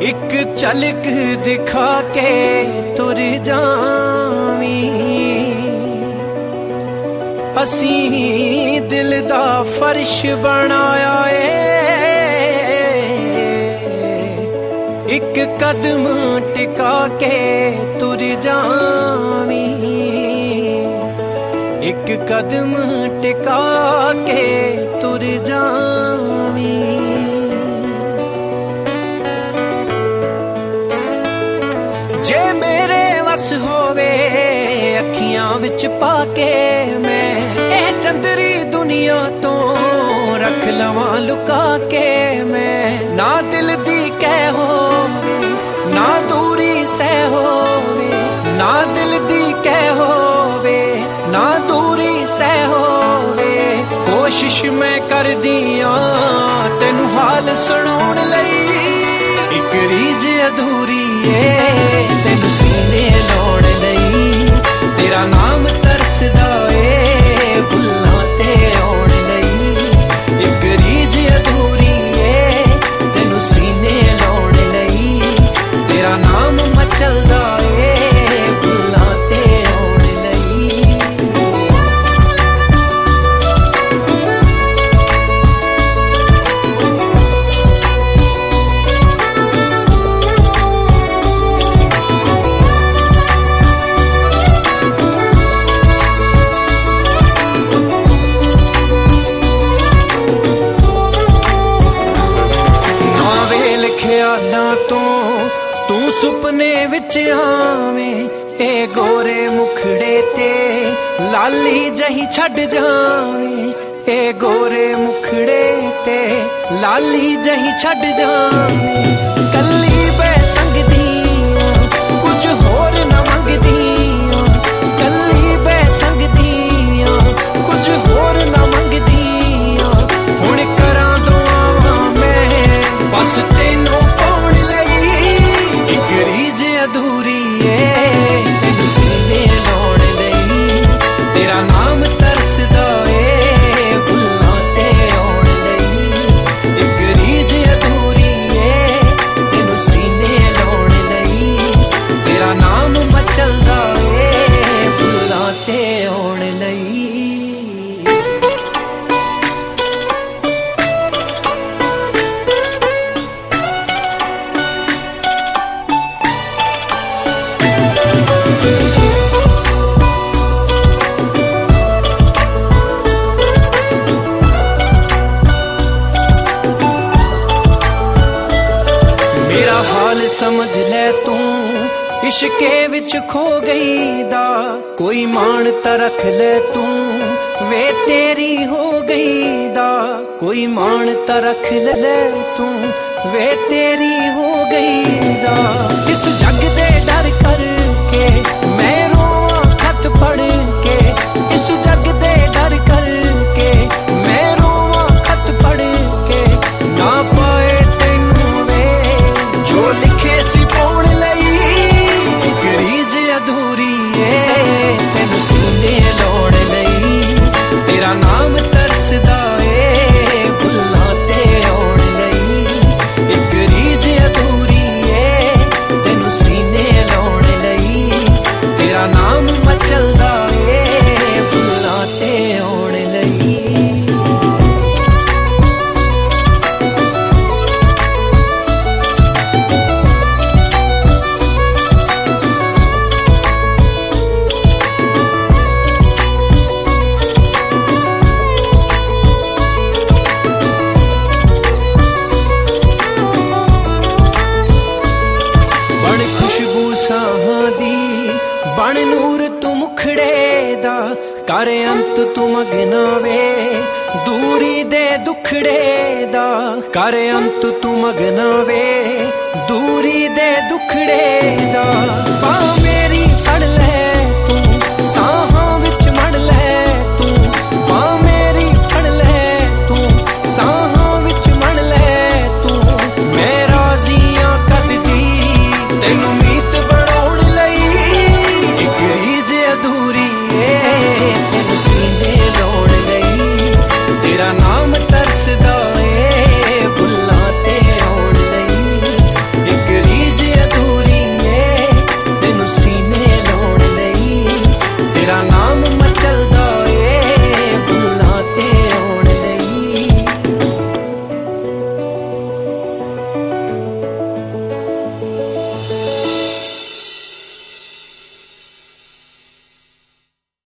एक झलक दिखा के तुर जावी, असी दिल दा फर्श बनाया है। एक कदम टिका के तुर जावी, एक कदम टिका के तुर जावी। जे मेरे वस होवे अखियां विच पाके मैं ए चंदरी दुनिया तो रख लवां लुका के। मैं ना दिल दी कह होवे ना दूरी सह होवे, ना दिल दी कह होवे ना दूरी सह होवे। कोशिश मैं कर दियां तेनू हाल सुनाउण लई, एक रीज अधूरी है तेनू सीने लाउण लई। तेरा नाम तरसदा ए भुल्लां ते आउण लई, एक रीज अधूरी है तेनू सीने लाउण लई। तेरा नाम मचलदा ए भुल्लां ते आउण लई। ख्यालां तो तू सुपने विच आवें, ए गोरे मुखड़े ते लाली जही छड़ जावें। ए गोरे मुखड़े ते लाली जही छड़ जावें। कल्ली बै संगदियां कुछ होर न मंगदियां, कल्ली बै संगदियां कुछ होर न मंगदियां। हुण करां दुआवां मैं बस तेनू पाउण लई, एक रीज अधूरी है तेनू सीने लाउण लई। तेरा नाम तरसदा ए भुल्लां ते आउण लई, एक रीज अधूरी है तेनू सीने लाउण लई। तेरा नाम मचलदा ए भुल्लां ते आउण लई। समझ ले तू इश्के विच खो गई दा, कोई मान ता रख ले तू वे तेरी हो गई दा। कोई मान ता रख ले तू वे तेरी हो गई दा। इस जग दे डर करके मैं रोवां खत पढ़ के, इस जग दे डर करके मैं रोवां खत पढ़ के। ना पाए तैनू वे जो लिखे सी पाउण लई, एक रीज अधूरी है तेनू सीने लाउण लई। तेरा नाम तरसदा ए भुल्लां ते आउण लई, एक रीज अधूरी है तेनू सीने लाउण लई। तेरा नाम मचलदा ए भुल्लां ते आउण लई। बण नूर तू मुखड़े दा, कर अंत तू मगना वे दूरी दे दुखड़े दा। कर अंत तू मगना वे दूरी दे दुखड़े दा। पा मेरी फड़ ले तू सां